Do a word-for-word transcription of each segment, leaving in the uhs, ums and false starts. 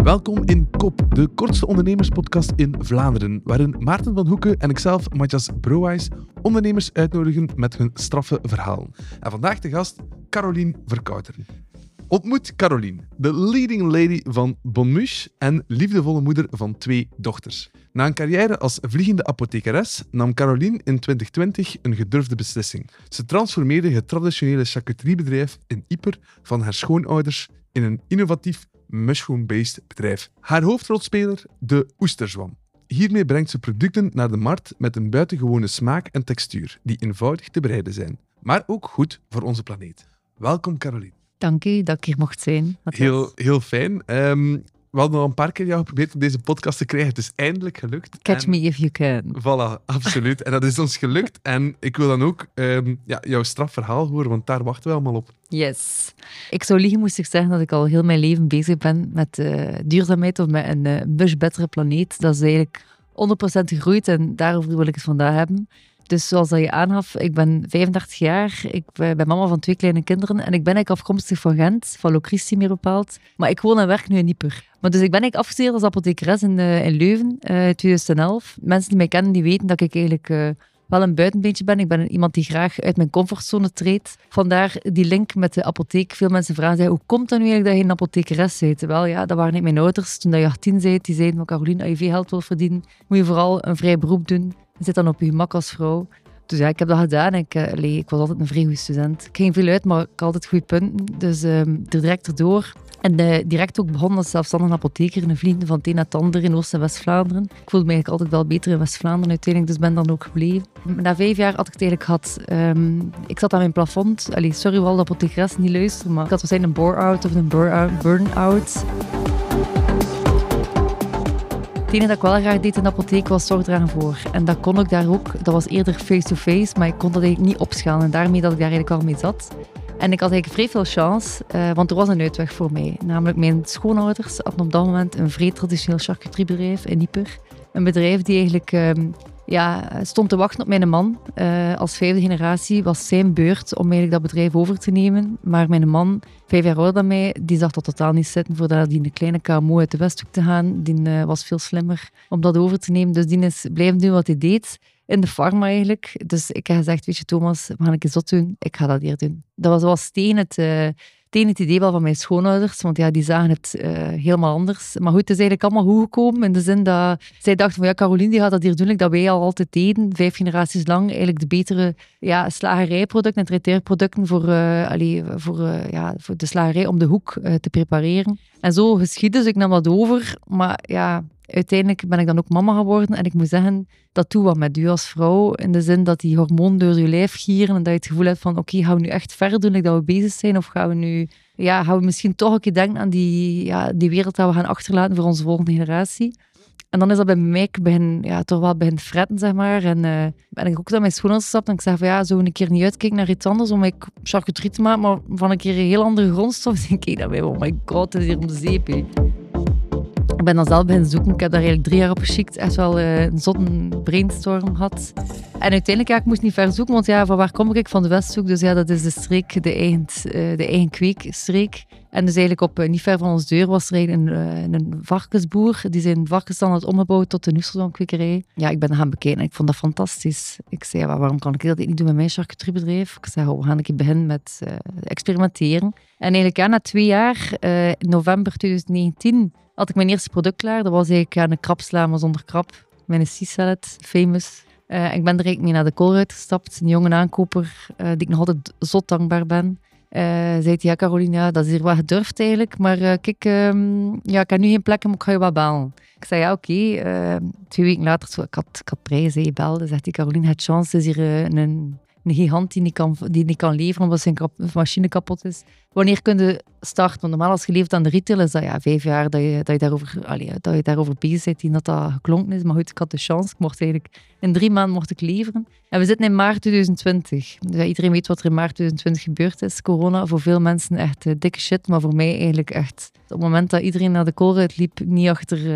Welkom in Kop, de kortste ondernemerspodcast in Vlaanderen, waarin Maarten van Hoeken en ikzelf, Matthias Brouwijs, ondernemers uitnodigen met hun straffe verhaal. En vandaag de gast, Carolien Verkouteren. Ontmoet Carolien, de leading lady van Bonmuche en liefdevolle moeder van twee dochters. Na een carrière als vliegende apothekeres nam Carolien in twintig twintig een gedurfde beslissing. Ze transformeerde het traditionele charcuteriebedrijf in Ieper van haar schoonouders in een innovatief mushroom-based bedrijf. Haar hoofdrolspeler, de oesterzwam. Hiermee brengt ze producten naar de markt met een buitengewone smaak en textuur, die eenvoudig te bereiden zijn, maar ook goed voor onze planeet. Welkom, Carolien. Dank u dat ik hier mocht zijn. Heel, heel fijn. Um, we hadden al een paar keer jou geprobeerd om deze podcast te krijgen. Het is eindelijk gelukt. Catch en... me if you can. Voilà, absoluut. En dat is ons gelukt. En ik wil dan ook um, ja, jouw strafverhaal horen, want daar wachten we allemaal op. Yes. Ik zou liegen moest ik zeggen dat ik al heel mijn leven bezig ben met uh, duurzaamheid of met een uh, much betere planeet. Dat is eigenlijk honderd procent gegroeid en daarover wil ik het vandaag hebben. Dus zoals dat je aangaf, ik ben vijfendertig jaar, ik ben mama van twee kleine kinderen en ik ben eigenlijk afkomstig van Gent, van Locristi meer bepaald. Maar ik woon en werk nu in Ieper. Maar dus ik ben eigenlijk afgestudeerd als apothekeres in, uh, in Leuven, uh, in tweeduizend elf. Mensen die mij kennen, die weten dat ik eigenlijk uh, wel een buitenbeentje ben. Ik ben iemand die graag uit mijn comfortzone treedt. Vandaar die link met de apotheek. Veel mensen vragen zich, hoe komt het nu eigenlijk dat je een apothekeres bent? Wel ja, dat waren niet mijn ouders. Toen je achttien bent, die zeiden, maar Carolien, als je veel geld wilt verdienen, moet je vooral een vrij beroep doen. Je zit dan op je gemak als vrouw. Dus ja, ik heb dat gedaan. Ik, uh, allee, ik was altijd een vrij goede student. Ik ging veel uit, maar ik had altijd goede punten. Dus uh, er direct erdoor. En uh, direct ook begonnen als zelfstandig apotheker in een vliegende van het een naar het ander in Oost- en West-Vlaanderen. Ik voelde me eigenlijk altijd wel beter in West-Vlaanderen uiteindelijk, dus ben dan ook gebleven. Na vijf jaar had ik het eigenlijk gehad. Um, ik zat aan mijn plafond. Allee, sorry wel de apothekeres niet luisteren, maar ik had waarschijnlijk een bore-out of een burn-out. Het enige dat ik wel graag deed in de apotheek was zorgdragen voor. En dat kon ik daar ook. Dat was eerder face-to-face, maar ik kon dat eigenlijk niet opschalen. En daarmee dat ik daar eigenlijk al mee zat. En ik had eigenlijk vrij veel chance, uh, want er was een uitweg voor mij. Namelijk mijn schoonouders hadden op dat moment een vrij traditioneel charcuteriebedrijf in Ieper. Een bedrijf die eigenlijk um, ja, stond te wachten op mijn man. Uh, als vijfde generatie was zijn beurt om eigenlijk dat bedrijf over te nemen. Maar mijn man, vijf jaar ouder dan mij, die zag dat totaal niet zitten voordat hij in een kleine K M O uit de Westhoek te gaan. Die uh, was veel slimmer om dat over te nemen. Dus die is blijven doen wat hij deed. In de pharma eigenlijk. Dus ik heb gezegd, weet je Thomas, we gaan een keer zot doen. Ik ga dat hier doen. Dat was, was tegen, het, uh, tegen het idee wel van mijn schoonouders, want ja, die zagen het uh, helemaal anders. Maar goed, het is eigenlijk allemaal goed gekomen in de zin dat zij dachten van ja, Carolien die gaat dat hier doen, dat wij al altijd deden, vijf generaties lang, eigenlijk de betere ja, slagerijproducten en traiteerproducten voor, uh, allee, voor, uh, ja, voor de slagerij om de hoek uh, te prepareren. En zo geschiedde, dus ik nam dat over. Maar ja, uiteindelijk ben ik dan ook mama geworden en ik moet zeggen, dat doet wat met u als vrouw, in de zin dat die hormonen door je lijf gieren en dat je het gevoel hebt van oké, okay, gaan we nu echt verder doen, like dat we bezig zijn, of gaan we nu, ja, gaan we misschien toch een keer denken aan die, ja, die wereld dat we gaan achterlaten voor onze volgende generatie. En dan is dat bij mij begin, ja, toch wel begin fretten, zeg maar. En uh, ben ik ook naar mijn schoonouders gestapt en ik zei van ja, zo een keer niet uitkijken naar iets anders om ik charcuterie te maken, maar van een keer een heel andere grondstof. Dan keek ik daarbij, oh my god, het is hier om de zeep, hè. Ik ben dan zelf beginnen zoeken. Ik heb daar eigenlijk drie jaar op geschikt. Echt wel uh, een zotte brainstorm gehad. En uiteindelijk, ja, ik moest niet ver zoeken, want ja, van waar kom ik? Van de Westhoek. Dus ja, dat is de streek, de eigen, uh, de eigen kweekstreek. En dus eigenlijk op, uh, niet ver van ons deur was er een, uh, een varkensboer. Die zijn varkens dan had omgebouwd tot een oesterzwamkwekerij. Ja, ik ben dat gaan bekijken en ik vond dat fantastisch. Ik zei, ja, waarom kan ik dat niet doen met mijn charcuteriebedrijf? Ik zei, oh, we gaan een keer beginnen met uh, experimenteren. En eigenlijk ja, na twee jaar, uh, in november twintig negentien... had ik mijn eerste product klaar. Dat was eigenlijk ja, een krapsla, maar zonder krap. Mijn sea salad, famous. Uh, ik ben er eigenlijk mee naar de Colruyt gestapt. Een jonge aankoper, uh, die ik nog altijd zot dankbaar ben. Uh, zei ja, Carolien, ja, dat is hier wel gedurfd eigenlijk. Maar uh, kijk, um, ja, ik heb nu geen plek, maar ik ga je wel bellen. Ik zei ja, oké. Okay. Uh, twee weken later, zo, ik had, ik had prijzen, je belde. Zegt die Carolien, het chance is hier uh, een... een gigant die niet kan, die niet kan leveren omdat zijn kap, machine kapot is. Wanneer kun je starten? Want normaal als je leeft aan de retail is dat ja, vijf jaar dat je, dat je, daarover, allee, dat je daarover bezig bent die dat dat geklonken is. Maar goed, ik had de chance. Ik mocht eigenlijk in drie maanden mocht ik leveren. En we zitten in maart twintig twintig. Dus ja, iedereen weet wat er in maart twintig twintig gebeurd is. Corona, voor veel mensen echt uh, dikke shit. Maar voor mij eigenlijk echt... Op het moment dat iedereen naar de Colruyt liep, niet achter uh,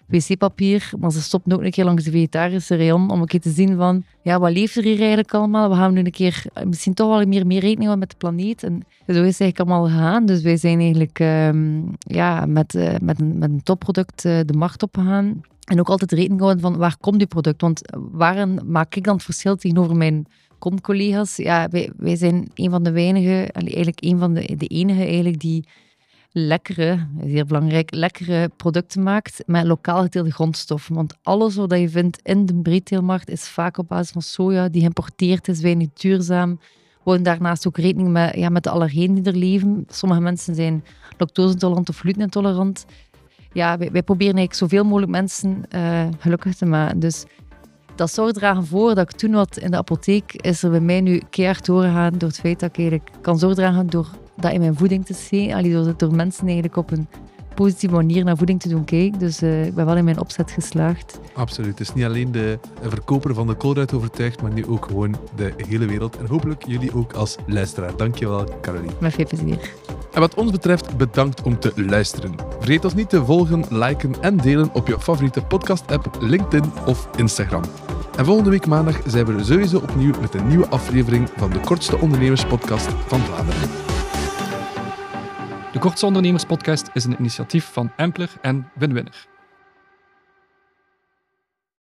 wc-papier, maar ze stopten ook een keer langs de vegetarische rayon om een keer te zien van, ja, wat leeft er hier eigenlijk allemaal? We gaan nu een keer misschien toch wel meer, meer rekening houden met de planeet. En zo is het eigenlijk allemaal gegaan. Dus wij zijn eigenlijk um, ja, met, uh, met, een, met een topproduct uh, de markt opgegaan. En ook altijd rekening houden van, waar komt die product? Want waarin maak ik dan het verschil tegenover mijn kondcollega's? Ja, wij, wij zijn een van de weinigen, eigenlijk een van de, de enige eigenlijk die lekkere, zeer belangrijk, lekkere producten maakt met lokaal geteelde grondstoffen. Want alles wat je vindt in de retailmarkt is vaak op basis van soja, die geïmporteerd is, weinig duurzaam. We houden daarnaast ook rekening met, ja, met de allergenen die er leven. Sommige mensen zijn lactose-intolerant of glutenintolerant. Ja, wij, wij proberen eigenlijk zoveel mogelijk mensen uh, gelukkig te maken. Dus dat zorgt er aan voor dat ik toen wat in de apotheek is er bij mij nu keihard doorgaan door het feit dat ik eigenlijk kan zorgen dragen door dat in mijn voeding te zien. Allee, door, door mensen eigenlijk op een positieve manier naar voeding te doen kijken. Dus uh, ik ben wel in mijn opzet geslaagd. Absoluut. Het is niet alleen de verkoper van de koolruit overtuigd, maar nu ook gewoon de hele wereld. En hopelijk jullie ook als luisteraar. Dankjewel, Caroline. Met veel plezier. En wat ons betreft, bedankt om te luisteren. Vergeet ons niet te volgen, liken en delen op je favoriete podcast-app, LinkedIn of Instagram. En volgende week maandag zijn we er sowieso opnieuw met een nieuwe aflevering van de kortste ondernemerspodcast van Vlaanderen. De Kortste Ondernemerspodcast is een initiatief van Ampler en Winwinner.